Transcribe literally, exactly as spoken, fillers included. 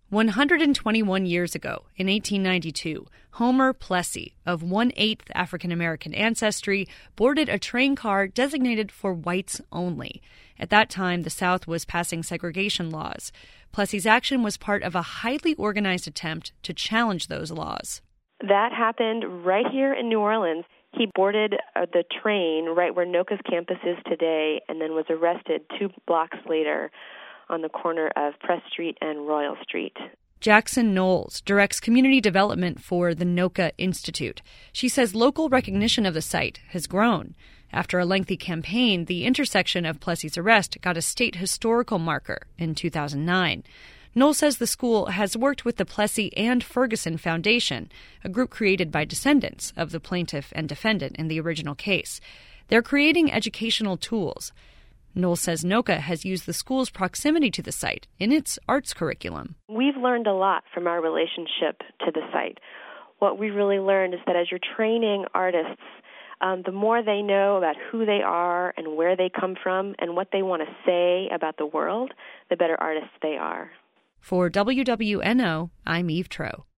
one hundred twenty-one years ago, in eighteen ninety-two, Homer Plessy, of one-eighth African-American ancestry, boarded a train car designated for whites only. At that time, the South was passing segregation laws. Plessy's action was part of a highly organized attempt to challenge those laws. That happened right here in New Orleans. He boarded uh, the train right where NOCA's campus is today and then was arrested two blocks later on the corner of Press Street and Royal Street. Jackson Knowles directs community development for the NOCA Institute. She says local recognition of the site has grown. After a lengthy campaign, the intersection of Plessy's arrest got a state historical marker in two thousand nine. Knowles says the school has worked with the Plessy and Ferguson Foundation, a group created by descendants of the plaintiff and defendant in the original case. They're creating educational tools. Knowles says NOCA has used the school's proximity to the site in its arts curriculum. We've learned a lot from our relationship to the site. What we really learned is that as you're training artists, um, the more they know about who they are and where they come from and what they want to say about the world, the better artists they are. For W W N O, I'm Eve Troeh.